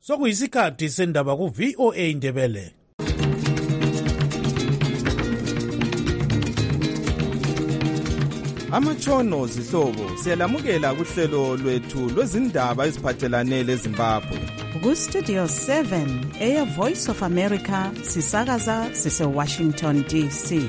Sokuyisikhathi sendaba ku VOA Indebele. Amatshono zihlobo siyalamukela kuhlelo lwethu lwezindaba eziphathelane leZimbabwe. Ku-Studio 7 Air Voice of America sisakaza sise-Washington DC.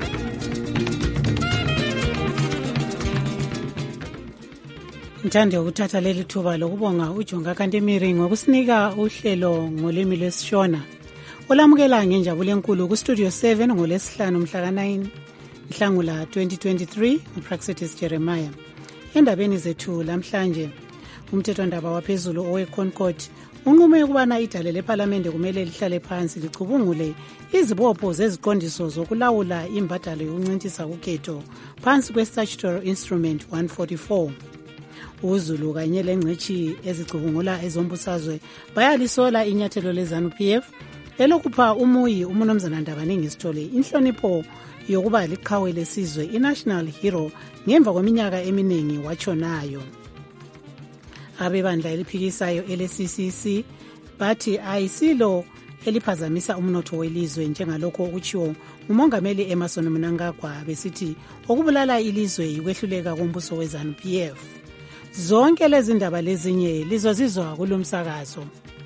Ngithanda ukuthatha leli thuba lokubonga uJonga Kantemiri ngokusinika uhlelo ngolimi lwesiShona. Olamukela ngenjabulo enkulu ku-Studio 7 ngolesihlanu mhla ka-9 Nhlangula 2023 uPraxitis Jeremiah. Endabeni zethu lamhlanje, umthethwandaba waphezulu oweConcord unqume ukubana idale lePhalamende kumele lihlale phansi licubungule izibopho zeziqondiso zokulawula imbadalo yokuncintisa ukhetho phansi kwe-Statutory Instrument 144. uZulu kanye lengcitshi ezicubungula ezombusazwe bayalisola inyathelo leZANU-PF elokupha umuyi uMnumzana Ndabaningi Sithole inhlonipho yokuba liqhawe lesizwe i-National Hero ngemva kweminyaka eminingi watshonayo. Abebandla eliphikisayo ele-CCC bathi ayisilo eliphazamisa umnotho welizwe njengalokho okutshiwo uMongameli Emmerson Mnangagwa besithi okubulala ilizwe yikwehluleka kombuso weZANU-PF. Zonke lezi ndaba lezinye lizozizwa kulomsakazo.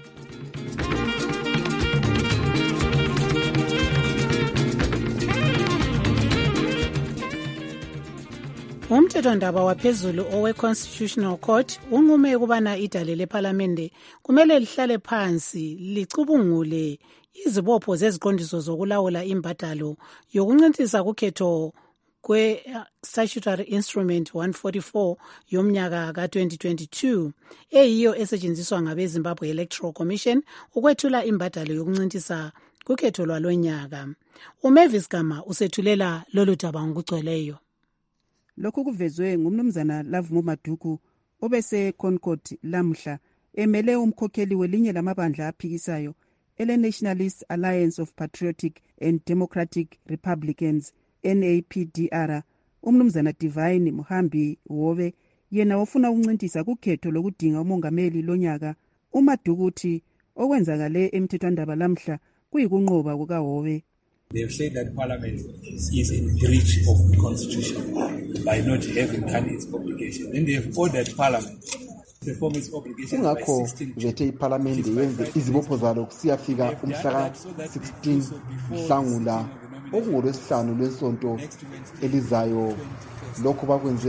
Umthethwandaba waphezulu owe-Constitutional Court unqume ukubana idale lePhalamende kumele lihlale phansi licubungule izibopho zeziqondiso zokulawula imbadalo yokuncintisa kukhetho kwe-Statutory Instrument 144 yomnyaka ka-2022 eyiyo esetshenziswa ngabe-Zimbabwe Electoral Commission ukwethula imbadalo yokuncintisa kukhetho lwalonyaka. uMavis Gama usethulela lolu daba ngokugcweleyo. Lokhu kuvezwe ngumnumzana Lavumo Maduku obese Concord lamhla emele umkhokheli welinye lamabandla aphikisayo ele-Nationalist Alliance of Patriotic and Democratic Republicans NAPDR umnumzana Divine Muhambi Wobe yena ofuna ukuncintisa kukhetho lokudinga umongameli lonyaka. uMaduku uthi okwenzakale emthethwandaba lamhla kuyikunqoba kukaWobe. They've said that Parliament is in breach of the Constitution by not having done its obligation. Then they've ordered Parliament to perform its obligation by 16 June. Vethe iParliament yenze izibopho zalo kusiyafika umhla ka-16 Nhlangula okungolwesihlanu lwesonto elizayo. Lokhu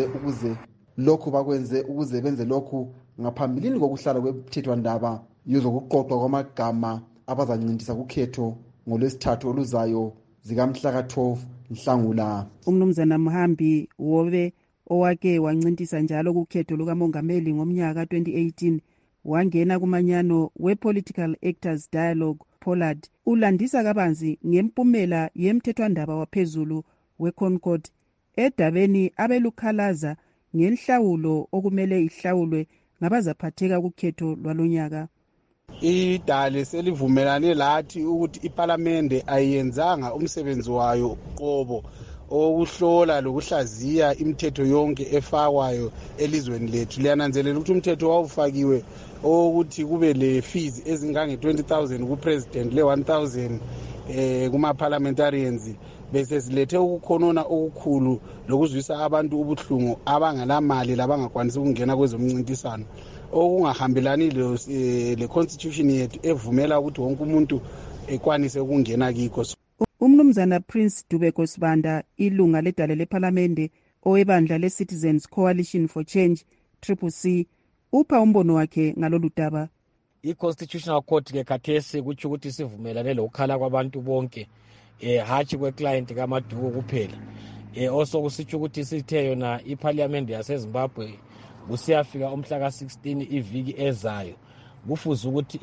bakwenze ukuze benze lokhu ngaphambilini kokuhlala kwemthethwandaba yozokuqoqwa kwamagama abazancintisa kukhetho ngolwesithathu oluzayo zikamhla ka-12 Nhlangula. Umnumzana Muhambi Wobe owake wancintisa njalo kukhetho lukamongameli ngomnyaka ka-2018 wangena kumanyano we-Political Actors Dialogue Pollard ulandisa kabanzi ngempumela yemthethwandaba waphezulu weConcord edabeni abelukhalaza ngenhlawulo okumele ihlawulwe ngabazaphatheka kukhetho lwalonyaka. Idale selivumelane lathi ukuthi iPhalamende ayenzanga umsebenzi wayo qobo okuhlola lokuhlaziya imithetho yonke efakwayo elizweni lethu. Liyananzelela ukuthi umthetho wawufakiwe ukuthi kube le fees ezingange 20,000 kupresident le 1,000 kuma parliamentarians bese silethe ukukhonona okukhulu lokuzwisa abantu ubuhlungu abangalamali labangakwanisi ukungena kwezomncintisano okungahambelani le constitution yethu evumela ukuthi wonke umuntu ekwanise ukungena kikho. Umnumzana Prince Dubeko Sibanda ilunga ledale lePhalamende owebandla le-Citizens Coalition for Change CCC upha umbono wakhe ngalolu daba. I-Constitutional Court ke khathesi kutsho ukuthi sivumelane lokukhala kwabantu bonke hatshi kwe-client kaMaduku kuphela. Also kusitsho ukuthi sithe yona iParliament yaseZimbabwe kusiyafika umhla ka-16 iviki ezayo kufuze ukuthi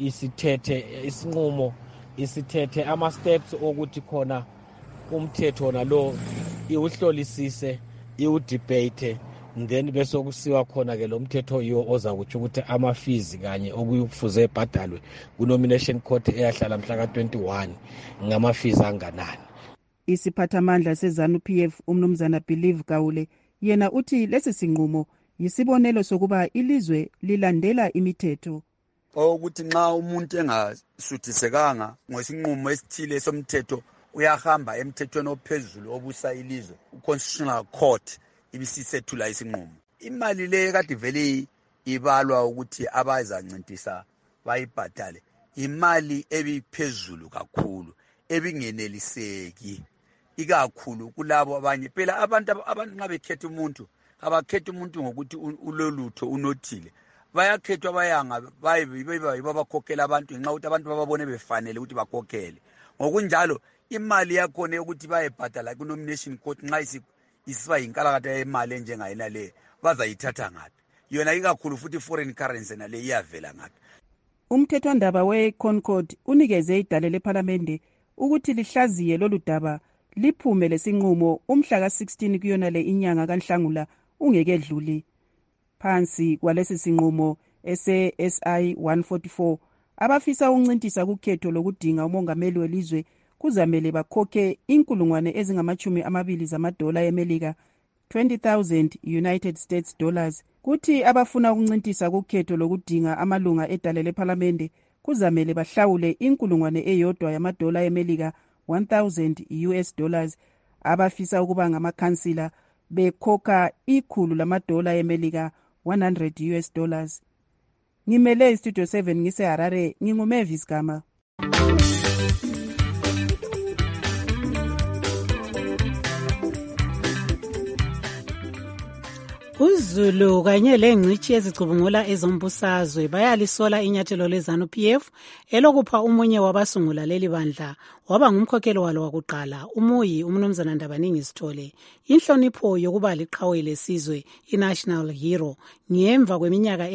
isithethe ama-steps okuthi khona umthetho nalo iwuhlolisise iwudebate then bese kusiwa khona ke lo mthetho yiwo oza kutsho ukuthi ama-fees kanye okufuze ebhadalwe ku-nomination court eyahlala mhla ka-21 ngama-fees anganani. Isiphathamandla seZANU-PF umnumzana Believe Gawule yena uthi lesi sinqumo yisibonelo sokuba ilizwe lilandela imithetho. ukuthi nxa umuntu engasuthisekanga ngosinqumo esithile somthetho uyahamba emthethweni ophezulu obusa ilizwe u-Constitutional Court ibisisethula isinqumo. Imali le kade vele ibalwa ukuthi abazancintisa bayibhadale imali ebiphezulu kakhulu ebingeneliseki ikakhulu kulabo abanye. Phela abantu nxa bekhetha umuntu abakhetha umuntu ngokuthi ulolutho unothile, bayakhethwa bayanga babakhokhela abantu ngenxa ukuthi abantu bababone befanele ukuthi bakhokhele. Ngokunjalo imali yakhona ukuthi bayebhadala ku-nomination court nxa isiba yinkalakatha yemali enjengayena le bazayithatha ngaphi? Yona ikakhulu futhi foreign currency nale iyavela ngaphi? Umthethwandaba we-Concord unikeze idale lephalamende ukuthi lihlaziye lolu daba liphume lesinqumo umhla ka-16 kuyona le inyanga kaNhlangula ungekedluli. Phansi kwalesi sinqumo ese-SI 144 abafisa ukuncintisa kukhetho lokudinga umongameli welizwe kuzamele bakhokhe $20,000 zamadola eMelika, 20,000 United States dollars. Kuthi abafuna ukuncintisa kukhetho lokudinga amalunga edale lephalamende kuzamele bahlawule $1,000 yamadola eMelika, 1,000 US dollars. Abafisa ukuba ngamakhansila bekhokha $100 eMelika, 100 US dollars. Ngimele Studio 7 ngise Harare, nginguMavis Gama. uZulu kanye lengcitshi ezicubungula ezombusazwe bayalisola inyathelo leZANU-PF elokupha umunye wabasungula leli bandla waba ngumkhokheli walo wakuqala umuyi umnumzana Ndabaningi Sithole inhlonipho yokuba liqhawe lesizwe i-national hero ngemva kweminyaka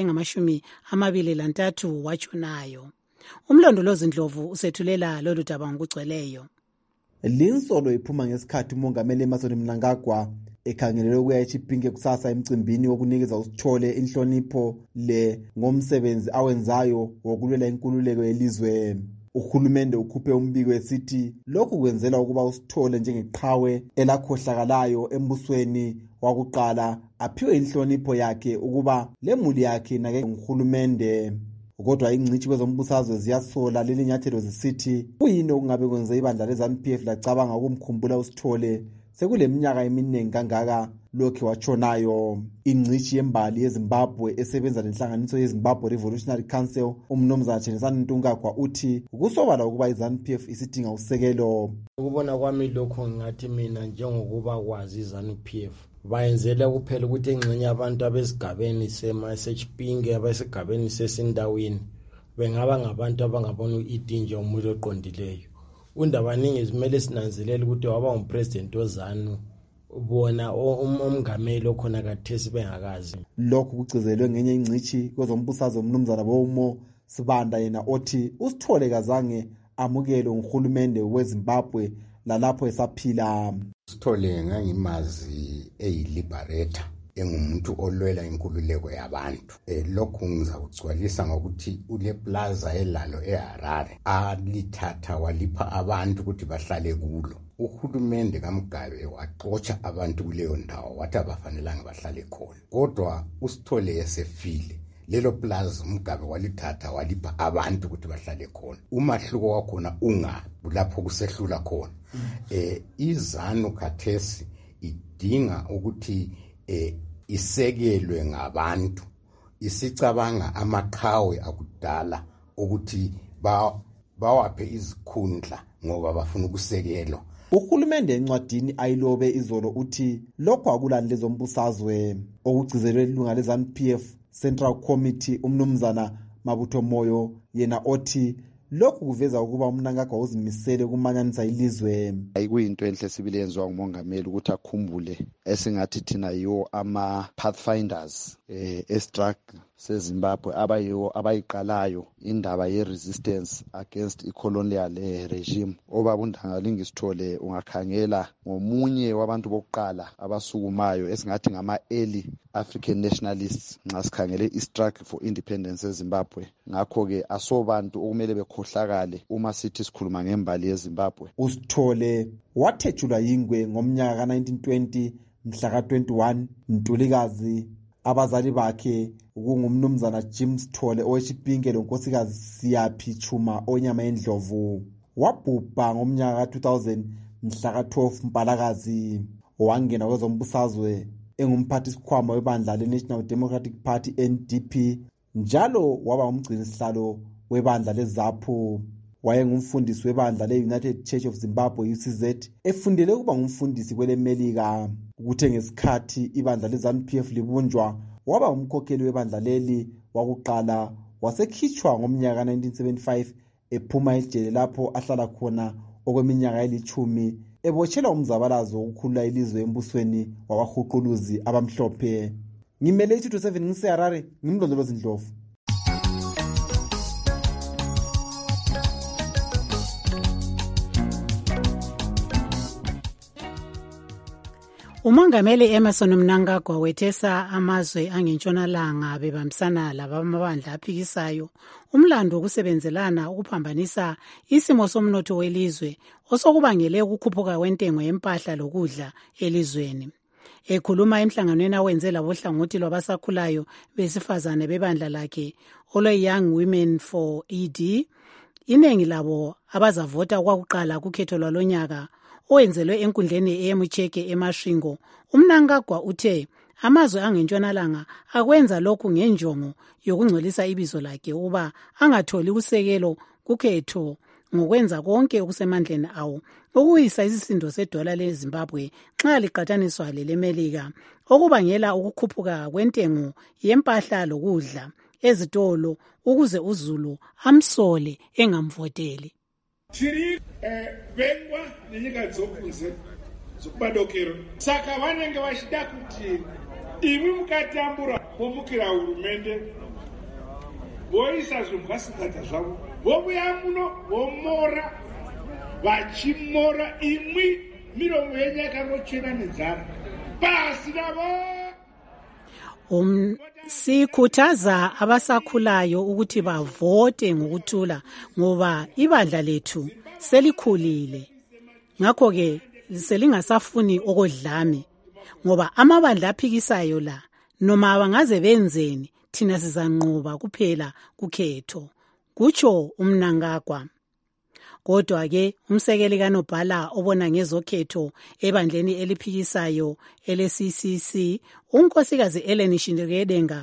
engama-23 watshonayo. Umlondolozi Ndlovu usethulela lolu daba ngokugcweleyo. Linsolo iphuma ngesikhathi umongameli Emmerson Mnangagwa ekhangelele ukuya eChipinge kusasa emcimbini wokunikeza uSithole inhlonipho le ngomsebenzi awenzayo wokulwela inkululeko yelizwe. Uhulumende ukhuphe umbiko esithi lokhu kwenzela ukuba uSithole njengeqhawe elakhohlakalayo embusweni wakuqala aphiwe inhlonipho yakhe ukuba lemuli yakhe nake nguhulumende. Kodwa ingcitshi kwezombusazwe ziyasola leli nyathelo zisithi kuyini okungabe kwenze ibandla leZANU-PF lacabanga ukumkhumbula uSithole sekuleminyaka eminingi kangaka lokhe watshonayo. Ingcitshi yembali yeZimbabwe esebenza lenhlanganiso yeZimbabwe Revolutionary Council umnumzana Chenisani Ntungagwa uthi kusobala ukuba iZANU-PF isidinga usekelo. Ukubona kwami lokho ngathi mina njengokuba kwazi iZANU-PF bayenzela kuphela ukuthi engxenye abantu abesigabeni seChipinge abesigabeni sesindaweni bengaba ngabantu abangabona itinje umuntu oqondileyo. Undabaningi izimele sinanzelela ukuthi waba umpresident wezanu bona umngameli okhona kathesi bengakazi. Lokhu kucizelwe ngenye ingcitshi kwezombusazwe umnumzana Bomo Sibanda yena othi uSithole kazange amukele nguhulumende weZimbabwe lalapho esaphila. uSithole ngangimazi eyiliberator engumuntu olwela inkululeko yabantu. Lokhu ngizakugcwalisa ngokuthi ule plaza elalo eHarare alithatha walipha abantu ukuthi bahlale kulo. Uhulumende kaMugabe waxotsha abantu kuleyo ndawo wathi abafanelanga bahlale khona. Kodwa uSithole esefile lelo plaza uMugabe walithatha walipha abantu ukuthi bahlale khona. Umahluko wakhona ungabi lapho kusehlula khona. iZANU khathesi idinga ukuthi isekelwe ngabantu, isicabanga amaqhawe akudala ukuthi bawaphe izikhundla ngoba bafuna ukusekelwa. Uhulumende encwadini ayilobe izolo uthi lokho akulani lezombusazwe okugcizelwe ilunga leZANU-PF Central Committee umnumzana Mabutho Moyo yena othi lokhu kuveza ukuba uMnangagwa uzimisele kumanyanisa ilizwe. Ayikuyinto enhle sibili yenziwa ngumongameli ukuthi akhumbule esingathi thina yiwo ama-pathfinders e-struggle seZimbabwe abayiwo abayiqalayo indaba ye-resistance against i-colonial regime. Obaba uNdabaningi Sithole ungakhangela ngomunye wabantu bokuqala abasukumayo esingathi ngama-early African nationalists nxa sikhangele i-struggle for independence eZimbabwe. Ngakho-ke asobantu okumele bekhohlakale uma sithi sikhuluma ngembali yeZimbabwe. uSithole wathethulwa yingwe ngomnyaka ka-1920 mhla ka-21 Ntulikazi abazali bakhe kungumnumzana Jim Sithole owechipinge lonkosikazi Siyaphi Chuma onyama endlovu. Wabhubha ngomnyaka ka-2000 mhla ka-12 Mpalakazi. Wangena kwezombusazwe engumphathisikhwama webandla le-National Democratic Party NDP njalo waba ngumgcinisihlalo webandla leZAPU. Wayengumfundisi webandla le-United Church of Zimbabwe UCZ, efundele ukuba ngumfundisi kweleMelika. Kuthe ngesikhathi ibandla le-ZANU-PF libunjwa, waba ngumkhokheli webandla leli wakuqala. Wasekhitshwa ngomnyaka ka-1975 ephuma ejele lapho ahlala khona okweminyaka eli-10 ebotshelwa umzabalazo wokukhulula ilizwe embusweni wabahuquluzi abamhlophe. Ngimele iThuto 7 ngiseHarare, ngimlondolozi Ndlovu. Umongameli Emmerson Mnangagwa wethesa amazwe angentshonalanga bebambisana labamabandla aphikisayo umlando wokusebenzelana ukuphambanisa isimo somnotho welizwe osokubangele ukukhuphuka kwentengo yempahla lokudla elizweni. Ekhuluma emhlanganweni awenze labohlangothi lwabasakhulayo besifazane bebandla lakhe olwe Young Women for ED, inengi labo abazavota kwakuqala kukhetho lwalonyaka owenzelwe enkundleni eyemucheke eMashingo, uMnangagwa uthe amazwe angentshonalanga akwenza lokhu ngenjongo yokungcolisa ibizo lakhe uba angatholi kusekelo kukhetho ngokwenza konke okusemandleni awo ukuyisa isisindo sedola leZimbabwe nxa liqathaniswa leleMelika, okubangela ukukhuphuka kwentengo yempahla lokudla ezitolo ukuze uZulu amsole engamvoteli. Tiri vengwa nenyika dzokunze dzokubadokero saka vanenge vachida kuti imwi mukatambura vomukira hurumende voisa zvomwasikadza zvavo vobuya muno vomora vachimora imwi miromo yenyu yakangochena nenzara pasi navo. Sikhuthaza abasakhulayo ukuthi bavote ngokuthula ngoba ibandla lethu selikhulile. Ngakho ke selingasafuni okodlame ngoba amabandla aphikisayo la noma bangaze benzeni thina sizanqoba kuphela kukhetho, kutsho uMnangagwa. Kodwa ke umsekeli kaNobhala obona ngezokhetho ebandleni eliphikisayo ele-CCC unkosikazi Ellen Shindekedenga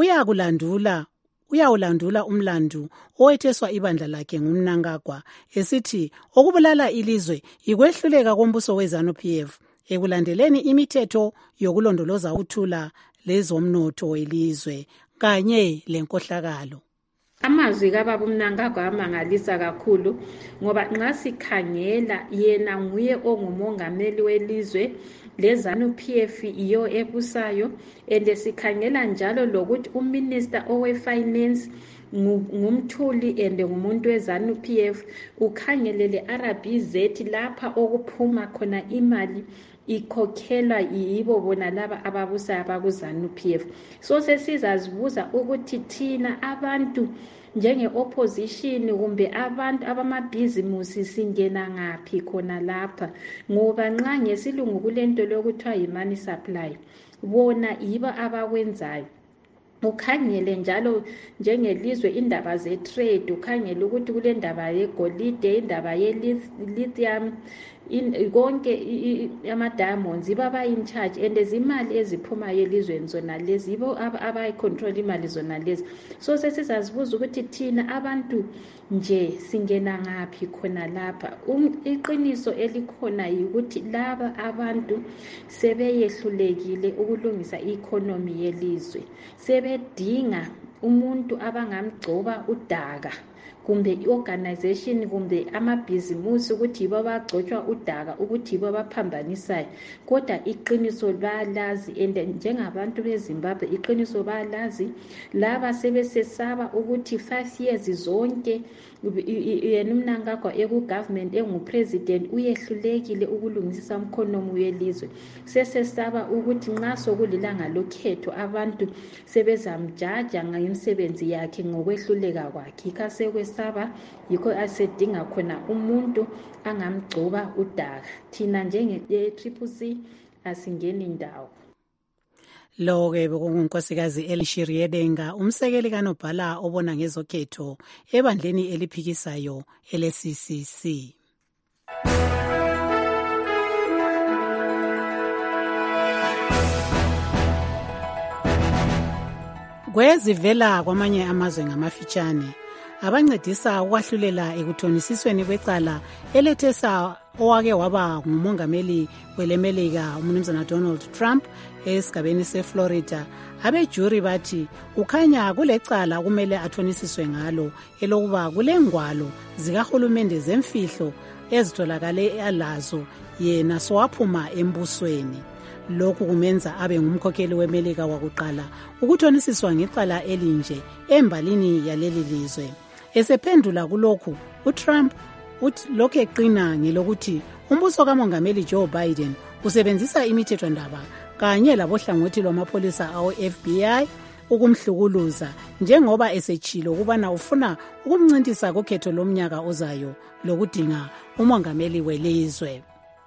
uyawulandula umlandu owetheswa ibandla lakhe nguMnangagwa esithi okubulala ilizwe ikwehluleka kombuso weZANU-PF ekulandeleni imithetho yokulondoloza ukuthula lezomnotho welizwe kanye lenkohlakalo. Amazwi kababa uMnangagwa amangalisa kakhulu ngoba nxa sikhangela yena nguye ongumongameli welizwe leZANU-PF iyo ebusayo ende sikhangela njalo lokuthi uminister owe-finance ngumthuli ende ngumuntu weZANU-PF ukhangelele RBZ lapha okuphuma khona imali ikhokhelwa yibo bona laba ababusa abakuZANU-PF. So sesizazibuza ukuthi thina abantu njenge-opposition kumbe abantu abamabhizimusi singena ngaphi khona lapha ngoba nxa ngesilungu kulento lokuthiwa yi-money supply bona yibo abakwenzayo. Ukhangele njalo njengelizwe indaba ze-trade, ukhangele ukuthi kule ndaba yegolide, indaba ye-lithium, konke ama-diamonds ibo aba-in charge and zimali eziphumayo elizweni zona lezi ibo abayi-control imali zona lezi. So sesizazibuza ukuthi thina abantu nje singena ngaphi khona lapha. Iqiniso elikhona yikuthi laba abantu sebeyehlulekile ukulungisa i-economy yelizwe, sebedinga umuntu abangamgcoba udaka kumbe i-organization kumbe amabhizimusi ukuthi yibo bagcotshwa udaka ukuthi yibo baphambanisayo. Kodwa iqiniso bayalazi and njengabantu beZimbabwe iqiniso bayalazi. Laba sebesesaba ukuthi 5 years zonke yena uMnangagwa eku-government engu-president uyehlulekile ukulungisisa umkhonomi welizwe. Sesesaba ukuthi nxa sokulilanga lokhetho abantu sebezamjaja ngemisebenzi yakhe ngokwehluleka kwakhe. Ikasekwesaba yikho asedinga khona umuntu angamgcoba udaka. Thina njenge-CCC asingeni ndawo. Lo-ke bekungunkosikazi Elishiri Yedenga, umsekeli kanobhala obona ngezokhetho ebandleni eliphikisayo ele-CCC. Kwezivela kwamanye amazwe ngamafitshane, abancedisa ukwahlulela ekuthonisisweni kwecala elethesa owake waba ngumongameli welemelika umnumzana Donald Trump esigabeni seFlorida, abejuri bathi ukhanya kulecala kumele athonisiswe ngalo elokuba kulengwalo zikahulumende zemfihlo ezitholakale alazo yena sowaphuma embusweni. Lokhu kumenza abe ngumkhokheli wemelika wakuqala ukuthonisiswa ngecala elinje embalini yaleli lizwe. Esephendula kulokhu, uTrump lokhu eqina ngelokuthi umbuso kamongameli Joe Biden usebenzisa imithethwandaba kanye labohlangothi lwamapholisa awe-FBI ukumhlukuluza, njengoba esetshilo ukubana ufuna ukumncintisa kokhetho lomnyaka ozayo lokudinga umongameli welizwe.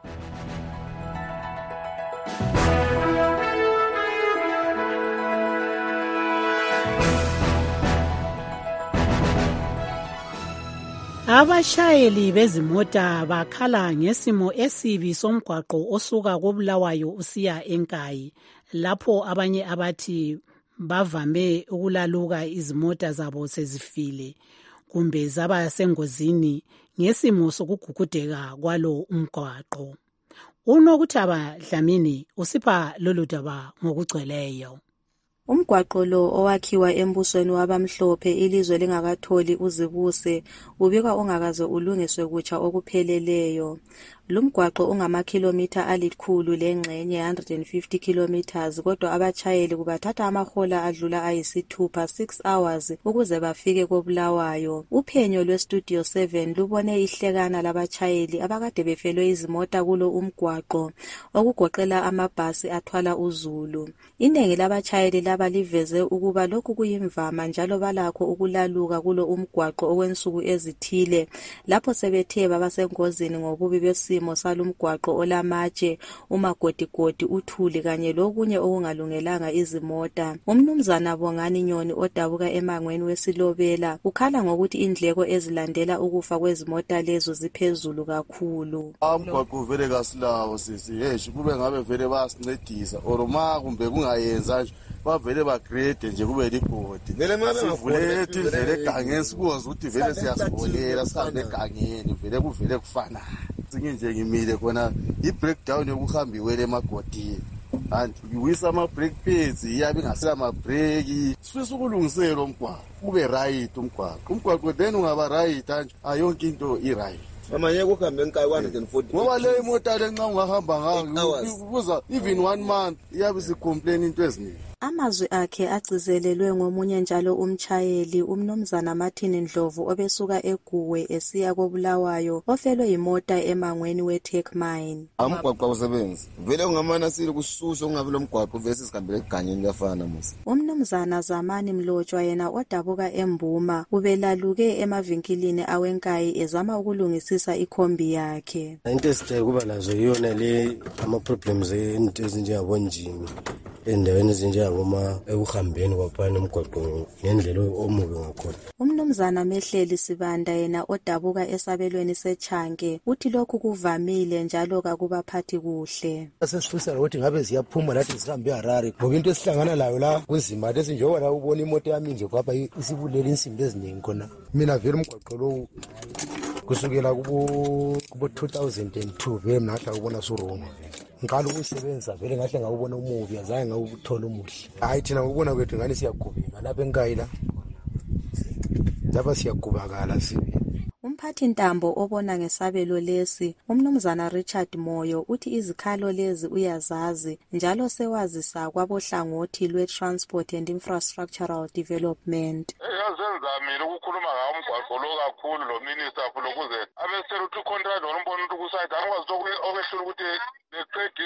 Abashayeli bezimota bakhala ngesimo esibi somgwaqo osuka koBulawayo usiya eNkayi, lapho abanye abathi bavame ukulaluka izimota zabo sezifile kumbe zaba sengozini ngesimo sokugugudeka kwalo umgwaqo. UNokuthaba Dlamini usipha lolu daba ngokugcweleyo. Umgwaqo lo owakhiwa embusweni wabamhlophe ilizwe lingakatholi uzibuse ubikwa ongakaze ulungiswe kutsha okupheleleyo. Lumgwaqo ungamakhilomitha alikhulu lengxenye 150 kilometers, kodwa abachayeli kubathatha amahola adlula ayisithupha 6 hours ukuze bafike koBulawayo. Uphenyo lweStudio 7 lubone ihlekana labachayeli abakade befelwe izimota kulo umgwaqo, okugoqela amabhasi athwala uzulu. Inengi labachayeli laba liveze ukuba lokhu kuyimvama njalo balakho ukulaluka kulo umgwaqo okwensuku ezithile lapho sebethe babasengozini ngobubi besimo salumgwaqo olamatshe, umagodigodi, uthuli kanye lokunye okungalungelanga izimota. Umnumzana Bongani Nyoni odabuka emangweni weSilobela ukhala ngokuthi indleko ezilandela ukufa kwezimota lezo ziphezulu kakhulu. Umgwaqo vele kasilawo sisi, kube ngabe vele bayasincedisa or ma kumbe kungayenza nje bavele bagrade nje kube libhodi. Sivule indlela egangeni sikwazi ukuthi vele siyasibolela sihambe egangeni vele kuvele kufana. Singe nje ngimile khona i-breakdown yokuhamba iwele emagodini. And uwisa ama-brake pads iyabe ingasela ama-brake. Sifisa ukulungisela umgwaqo ube right umgwaqo. Umgwaqo then ungaba right anje ayonke into i-right. Amanye kuhambe eNkayi 140. Ngoba le imota le nxa ungahamba ngayo kuza even 1 month iyabe sicomplain into eziningi. Amazwi akhe agcizelelwe ngomunye njalo umchayeli umnumzana Martin Ndlovu obesuka eGuwe esiya koBulawayo ofelwe imota emangweni weTech Mine. Umgwaqo usebenza vele ungamana sile kususo ungabe lo mgwaqo vese sikhambele egangeni kuyafana musa. Umnumzana Zamani Mlotshwa yena odabuka eMbuma ubelaluke emavinkilini aweNkayi ezama ukulungisisa ikhombi yakhe. Into esithe kuba nazo yona le ama problems into ezinjengabonjini endaweni ezinjengaboma ekuhambeni kwaphana umgwaqo ngendlela omubi ngakhona. Umnumzana Mehleli Sibanda yena odabuka esabelweni seChanke uthi lokhu kuvamile njalo kakubaphathi kuhle. Sesifisa ukuthi ngabe ziyaphuma lathi sihambe eHarare ngoba into esihlangana layo la kunzima lesi njengoba la ubona imoto yami nje kwapha isibulela insimbi eziningi khona. Mina vele umgwaqo lo kusukela kubo 2002 vele nathi akubona surongo. Ngikala ukusebenza vele ngahle ngawubona umuvi azange ngawuthola umuhle. Hayi thina ukubona kwethu ngani siyagubeka lapha eNkayi la. Lapha siyagubakala sibi. Umphathi ntambo obona ngesabelo lesi umnumzana Richard Moyo uthi izikhalo lezi uyazazi njalo sewazisa kwabohlangothi lwe-Transport and Infrastructural Development. senzamile ukukhuluma ngawo umgwaqo lo kakhulu lo minister fulo ukuze abesela ukuthi ucontract walombona ukuthi kusayide angikwazi okwehlula ukuthi leqedi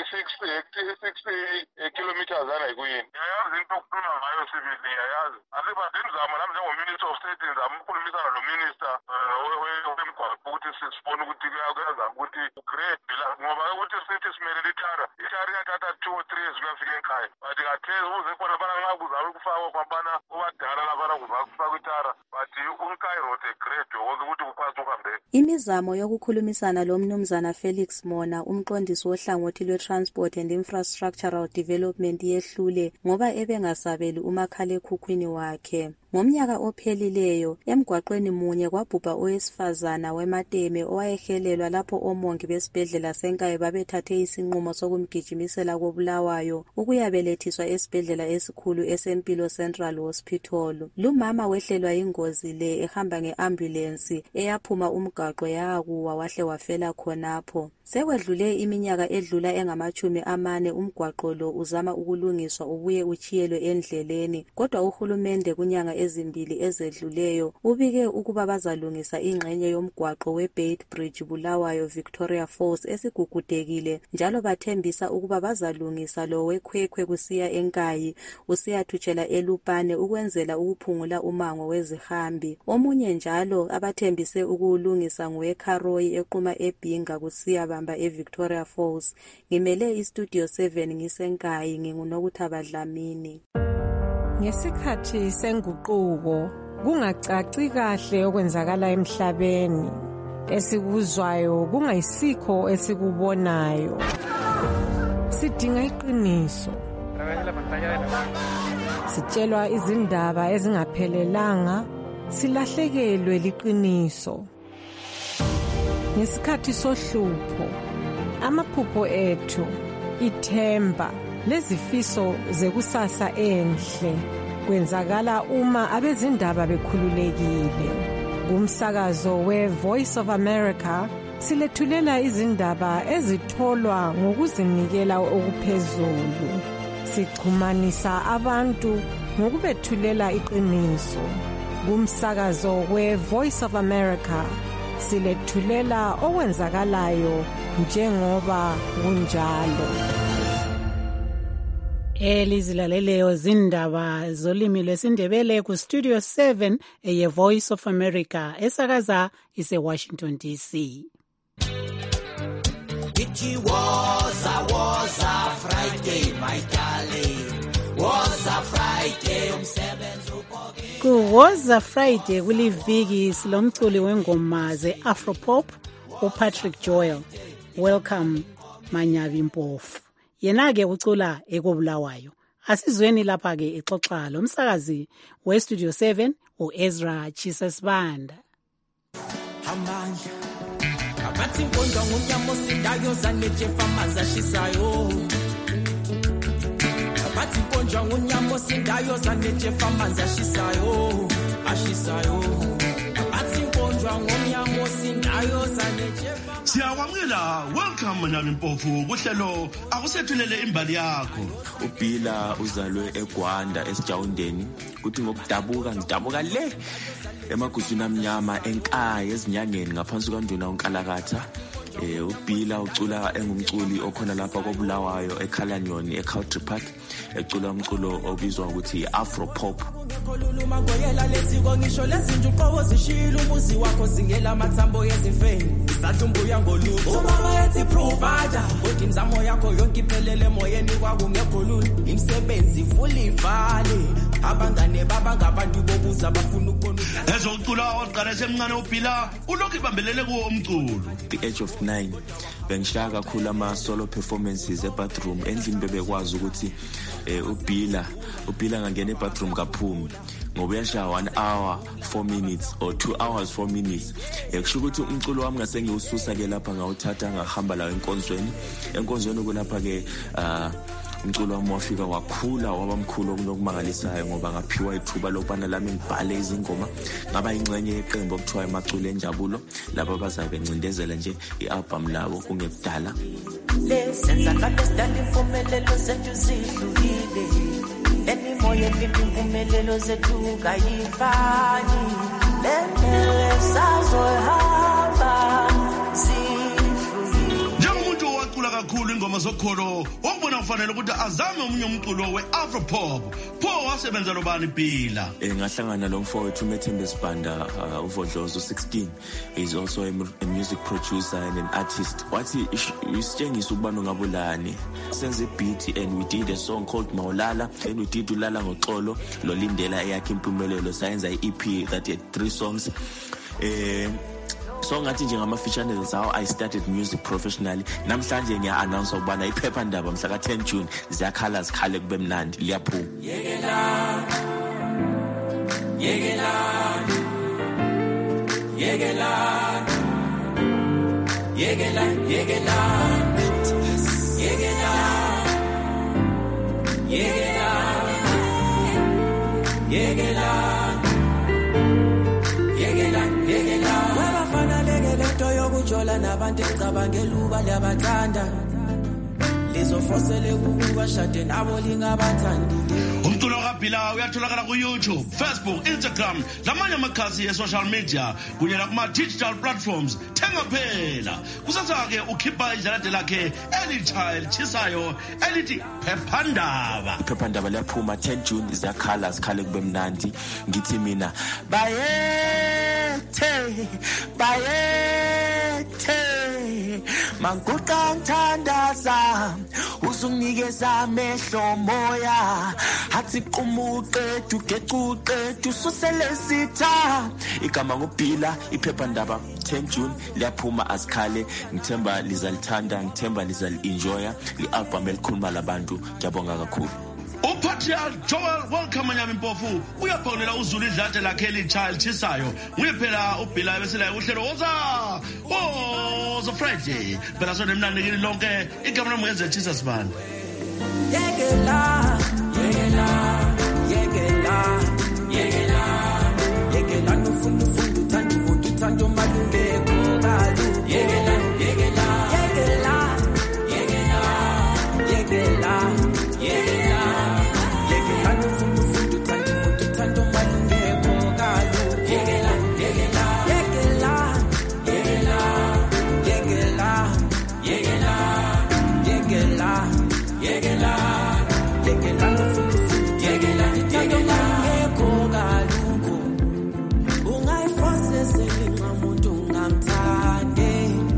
6 kilometers anayikuyini yayazi into okukhuluma ngayo sibili yayazi asibade imizamo nami njengominister of state ngizama ukukhulumisana lo minister wemgwaqo ukuthi sibone ukuthi kuyazama ukuthi ugrade la ngoba ukuthi sithi simele itara iyathatha 2 or 3 years kuyafika ekhaya but kathezi uze khona bana nxa kuzama ukufakwa kwabana obadala labana kuzama ukufakwa itara but unkairot egrade ukuze ukuthi kukwazi ukuhambeka. Imizamo yokukhulumisana lo mnumzana Felix Mona umqondisi wohlangothi lwe-Transport and Infrastructural Development yehlule ngoba ebengasabeli umakhalekhukhwini wakhe. Ngomnyaka ophelileyo emgwaqweni munye kwabhubha owesifazana wemateme owayehelelwa lapho omongi besibhedlela seNkayi babethathe isinqumo sokumgijimisela koBulawayo ukuyabelethiswa esibhedlela esikhulu eSempilo Central Hospital. Lumama wehlelwa ingozi le ehamba ngeambulance eyaphuma umgwaqo yakuwa wahle wafela khonapho. Sekwedlule iminyaka edlula engama-40 umgwaqo lo uzama ukulungiswa ubuye uchiyelwe endleleni, kodwa uhulumende kunyanga ezimbili ezedluleyo ubike ukuba bazalungisa ingxenye yomgwaqo weBeit Bridge Bulawayo Victoria Falls esigugudekile, njalo bathembisa ukuba bazalungisa lo wekhwekhwe kusiya eNkayi usiyathutshela eLupane ukwenzela ukuphungula umango wezihambi. Omunye njalo abathembise ukuwulungisa ngoweKharoyi equma eBhinga kusiya bamba eVictoria Falls. Ngimele iStudio 7 ngiseNkayi nginguNokuthaba Dlamini. Ngesikhathi senguquko kungacaci kahle okwenzakala emhlabeni, esikuzwayo kungayisikho esikubonayo. Sidinga iqiniso. Sitshelwa izindaba ezingaphelelanga, silahlekelwe liqiniso. Ngesikhathi sohlupho, amaphupho ethu, ithemba lezifiso zekusasa enhle kwenzakala uma abezindaba bekhululekile. Kumsakazo we-Voice of America silethulela izindaba ezitholwa ngokuzinikela okuphezulu. Sichumanisa abantu ngokubethulela iqiniso. Kumsakazo we-Voice of America silethulela okwenzakalayo njengoba kunjalo. Elizilaleleyo zindaba zolimi lwesindebele ku Studio 7 eye Voice of America esakaza ise-Washington DC. It was a Friday, my darling. Was a Friday umsebenzi uphokile. Ku was a Friday kuliviki silomculi wengoma ze-Afropop uPatrick Joel. Welcome Manyabi Mpofu. Yena-ke ucula ekobulawayo. Asizweni lapha-ke exoxa lo msakazi we-Studio 7 u-Ezra Chisesbanda. Amandla abathi inkondlo ngomnyama osindayo zanejefa amanzi ashisayo. Abathi inkondlo ngomnyama osindayo zanejefa amanzi ashisayo. Abathi inkondlo ngomnyama osindayo zanejefa. Siyakwamukela, welcome Manyabi Mpofu kuhlelo akusethulele imbali yakho. uBhila uzalwe eGwanda esijawundeni, kuthi ngokudabuka ngidabuka le emaguswini amnyama eNkayi ezinyangeni ngaphansi kwanduna uNkalakatha. uBhila ucula engumculi okhona lapha koBulawayo eKhalanyoni eCountry Park, ecula umculo obizwa ukuthi Afropop. Khuluma ngoyela lesiko ngisho lezinto uqobo zishila umuzi wakho zingela amathambo yezimfeni isathumbuya ngoluthi umama ethi provider kodwa imizamo yakho yonke iphelele emoyeni kwakungekholula imisebenzi fully vale abangane baba ngabantu bobuza abafuna ukubona ezocula oqala semncane uBhila ulokhu ibambelele kuwo umculo. The age of 9 bengishaya kakhulu ama solo performances ebathroom endlini bebekwazi ukuthi uBhila ngangena ebathroom kaphumi ngoba uyashaya 1 hour 4 minutes or 2 hours 4 minutes. Kusho ukuthi umculo wami ngase ngiwususa ke lapha ngawuthatha ngahamba la enkonzweni kulapha ke umculo wami wafika wakhula wabamkhulu okunokumangalisayo ngoba ngaphiwa ithuba lokubana lami ngibhale izingoma ngaba ingxenye yeqembu okuthiwa iMaculo Enjabulo laba bazabe bencindezela nje ialbum labo kungekudala. Lesenza kanti sidala impumelelo zethu zidlulile Enimoya impumelelo zethu kayifani lendele sazohamba njengomuntu owacula kakhulu ingoma zokholo wakubona kufanele ukuthi azame omunye umculo we-afropop pho wasebenza lobani Bhila ngahlangana lo mfowethu uMethembe Sibanda uVodlozo 16 is also a music producer and an artist. Wathi isitshengisa ukubana ngabulani senze beat and we did a song called Mawulala and we did ulala ngoxolo lo lindela eyakhe impumelelo sayenza i-EP that had 3 songs. So ngathi njengama feature is how I started music professionally. Namhlanje ngiya-announce ukubana iphephandaba mhla ka-10 June ziyakhala zikhale kube mnandi liyaphuma. Yekela Yekela Yekela Yekela Yekela Yekela Yekela Yekela Yekela Yekela wabafana lekelento yokujola nabantu ecabangela uba liyabathanda lizofosele ukuba shade nabo lingabathandile. umculo kaBhila uyatholakala ku-YouTube, Facebook, Instagram lamanye amakhasi e-social media kunye nakuma-digital platforms. Thenga phela kusasa-ke ukhipha ijalade lakhe elitsha elitshisayo elithi Phephandaba. Iphephandaba liyaphuma 10 June ziyakhala zikhale kube mnandi. Ngithi mina bayethe manguqa ngithandaza uzunginikeza amehlo moya hathi qumuqe dugecuqe dususele sitha igama nguBhila. Iphephandaba 10 June liyaphuma asikhale. Ngithemba lizalithanda, ngithemba lizali-enjoya i-album elikhuluma labantu. Ngiyabonga kakhulu. uPatriarch Joel Welcome Nyami Mpofu uyabhonela uzulu idlade lakhe elitsha elitshisayo. Nguye phela uBhila ebeselayo uhlelo woza Friday phela sona emnandikini lonke igama lami ngezetshisa Sibanda. Yekela Yekela Yekela Yekela Yekela nufundu thandi vudu thando malungeko kalu. Yekela Yekela Yekela Yekela Yekela Yekela Yekela nufundu thandi vudu thando malungeko kalu. Yekela Yekela Yekela Yekela Yekela Yekela Yekela Yekela Yekela nufundu Yekela Yekela ngeko kaluko ungayifose selingamuntu ngamthande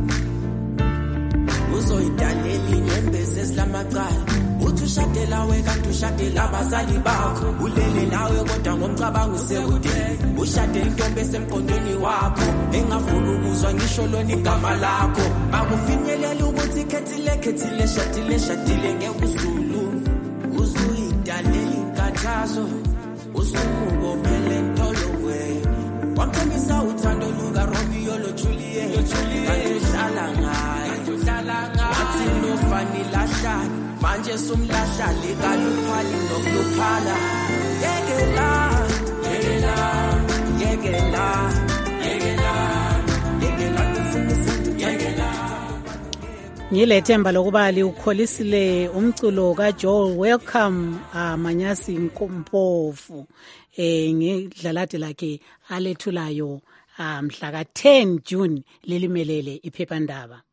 uzoyidalela inyembezi esilamacala uthi ushadela we kanti ushadela abazali bakho ulele nawe kodwa ngomcabango sekude ushade intombi esemqondweni wakho engafuni ukuzwa ngisho lona igama lakho bakufinyelela ukuthi khethile shadile ngekuzulu uzuyidalela inkathazo usumubophele ntolongweni wamthembisa uthando luka Romeo lo Juliet kanti uhlala ngaye wathi nofani lahlani manje sumlahla likaluphali nokuluphala. Yekela Yekela Yekela Yekela Yekela nufundu Yekela. Ngilethemba lokuba liukholisile umculo kaJoel Welcome Manyasi Mpofu ngedlalade lakhe alethulayo mhla ka-10 June lilimelele iphephandaba.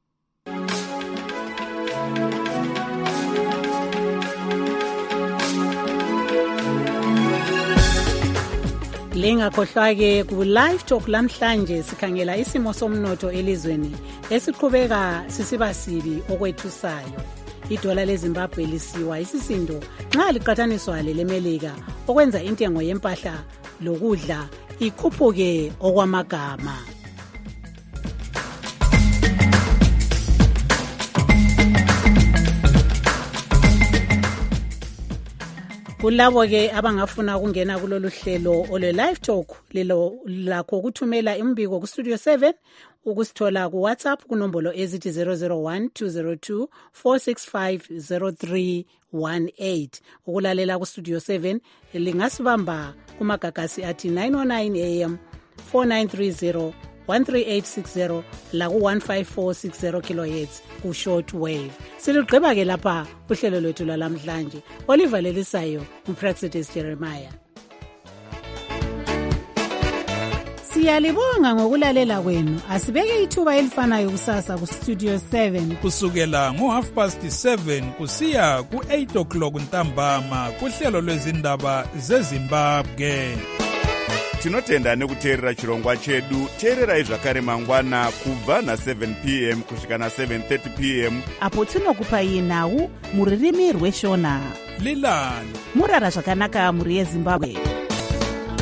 Lingakhohlwa-ke ku-Live Talk lamhlanje sikhangela isimo somnotho elizweni esiqhubeka sisiba sibi okwethusayo. Idola leZimbabwe lisiwa isisindo nxa liqathaniswa lelemelika okwenza intengo yempahla lokudla ikhuphuke okwamagama. Kulabo-ke abangafuna ukungena kulolu hlelo olwe-Live Talk lelo lakho ukuthumela imbiko ku-Studio 7 ukusithola ku-WhatsApp kunombolo ezithi 001-202-465-0318. Ukulalela ku-Studio 7 lingasibamba kumagagasi athi 909 AM 4930 13860 laku-15460 kilohertz ku-short wave. Silugqiba-ke lapha uhlelo lwethu lwalamhlanje olivalelisayo uPraxidis Jeremiah. Siyalibonga ngokulalela kwenu. Asibeke ithuba elifanayo kusasa kustudio 7 kusukela ngo7:30 kusiya ku8 o'clock ntambama kuhlelo lwezindaba zeZimbabwe. Tinotenda nekuteerera chirongwa chedu. Teererai zvakare mangwana kubva na7 p.m. kusvika na7:30 p.m. apo tinokupai nhau muririmi rweshona. Lilani murara zvakanaka muri yeZimbabwe.